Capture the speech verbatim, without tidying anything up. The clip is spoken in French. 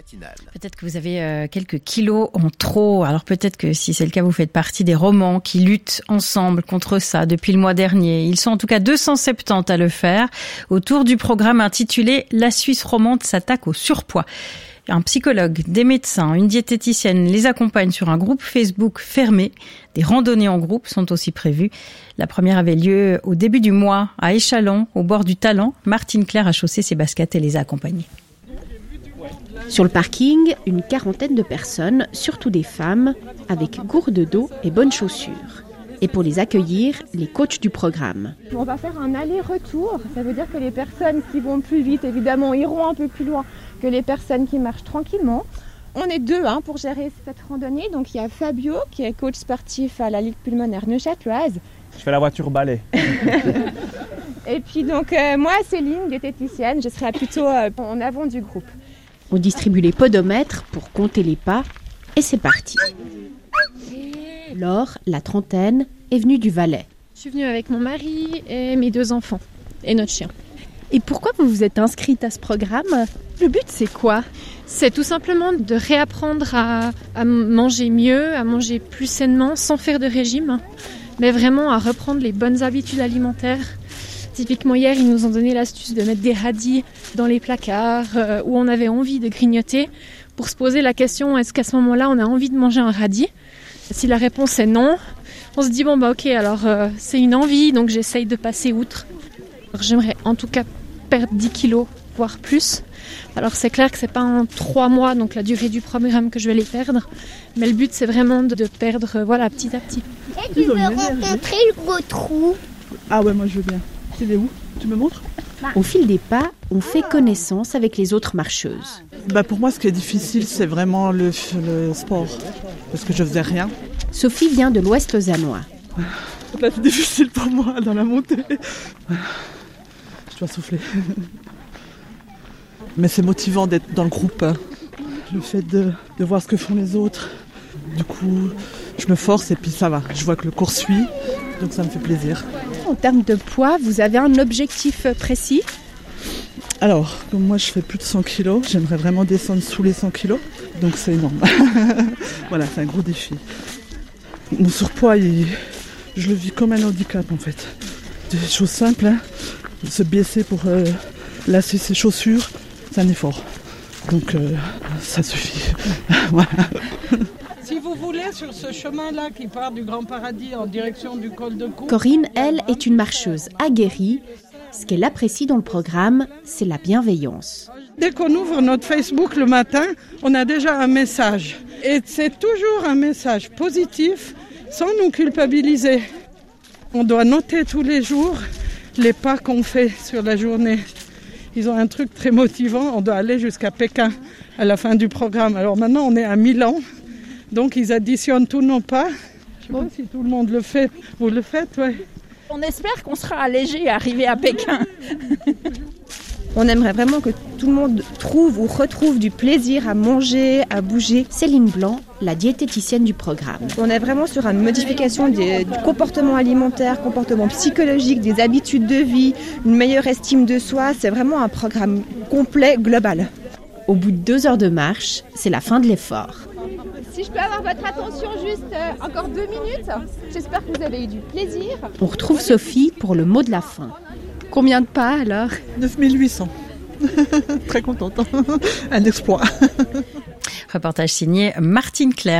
matinale. Peut-être que vous avez euh, quelques kilos en trop. Alors peut-être que si c'est le cas, vous faites partie des romans qui luttent ensemble contre ça depuis le mois dernier. Ils sont en tout cas deux cent soixante-dix à le faire autour du programme intitulé « La Suisse romande s'attaque au surpoids ». Un psychologue, des médecins, une diététicienne les accompagnent sur un groupe Facebook fermé. Des randonnées en groupe sont aussi prévues. La première avait lieu au début du mois à Échallens, au bord du Talent. Martine Claire a chaussé ses baskets et les a accompagnés. Sur le parking, une quarantaine de personnes, surtout des femmes, avec gourde d'eau et bonnes chaussures. Et pour les accueillir, les coachs du programme. On va faire un aller-retour. Ça veut dire que les personnes qui vont plus vite, évidemment, iront un peu plus loin que les personnes qui marchent tranquillement. On est deux hein, pour gérer cette randonnée. Donc il y a Fabio qui est coach sportif à la Ligue pulmonaire neuchâteloise. Je fais la voiture balai. Et puis donc euh, moi Céline, diététicienne, je serai plutôt euh, en avant du groupe. On distribue les podomètres pour compter les pas et c'est parti. Laure, la trentaine, est venue du Valais. Je suis venue avec mon mari et mes deux enfants et notre chien. Et pourquoi vous vous êtes inscrite à ce programme ? Le but, c'est quoi ? C'est tout simplement de réapprendre à, à manger mieux, à manger plus sainement, sans faire de régime, mais vraiment à reprendre les bonnes habitudes alimentaires. Typiquement, hier, ils nous ont donné l'astuce de mettre des radis dans les placards euh, où on avait envie de grignoter pour se poser la question, est-ce qu'à ce moment-là, on a envie de manger un radis ? Si la réponse est non, on se dit, bon, bah ok, alors euh, c'est une envie, donc j'essaye de passer outre. Alors, j'aimerais en tout cas perdre dix kilos, voire plus. Alors c'est clair que c'est pas en trois mois, donc la durée du programme que je vais les perdre, mais le but c'est vraiment de, de perdre, voilà, petit à petit. Et tu veux rencontrer le gros trou ? Ah ouais, moi je veux bien. C'est où ? Tu me montres ? Au fil des pas, on fait connaissance avec les autres marcheuses. Bah pour moi, ce qui est difficile, c'est vraiment le, le sport, parce que je faisais rien. Sophie vient de l'Ouest lausannois. Là, c'est difficile pour moi dans la montée. Je dois souffler. Mais c'est motivant d'être dans le groupe. Hein. Le fait de, de voir ce que font les autres. Du coup, je me force et puis ça va. Je vois que le cours suit, donc ça me fait plaisir. En termes de poids, vous avez un objectif précis ? Alors, comme moi je fais plus de cent kilos, j'aimerais vraiment descendre sous les cent kilos. Donc c'est énorme. Voilà, c'est un gros défi. Mon surpoids, il, je le vis comme un handicap en fait. Des choses simples, hein. Se baisser pour euh, lasser ses chaussures, c'est un effort. Donc euh, ça suffit. Voilà. Si vous voulez, sur ce chemin-là qui part du Grand Paradis en direction du col de Cou. Corinne, elle, est une marcheuse aguerrie. Ce qu'elle apprécie dans le programme, c'est la bienveillance. Dès qu'on ouvre notre Facebook le matin, on a déjà un message. Et c'est toujours un message positif, sans nous culpabiliser. On doit noter tous les jours les pas qu'on fait sur la journée. Ils ont un truc très motivant, on doit aller jusqu'à Pékin à la fin du programme. Alors maintenant on est à Milan, donc ils additionnent tous nos pas. Je ne sais pas si tout le monde le fait. Vous le faites, oui. On espère qu'on sera allégé et arrivé à Pékin. On aimerait vraiment que tout le monde trouve ou retrouve du plaisir à manger, à bouger. Céline Blanc, la diététicienne du programme. On est vraiment sur une modification des, du comportement alimentaire, comportement psychologique, des habitudes de vie, une meilleure estime de soi. C'est vraiment un programme complet, global. Au bout de deux heures de marche, c'est la fin de l'effort. Si je peux avoir votre attention juste euh, encore deux minutes, j'espère que vous avez eu du plaisir. On retrouve Sophie pour le mot de la fin. Combien de pas alors ? neuf mille huit cents. Très contente. Un exploit. Reportage signé Martine Claire.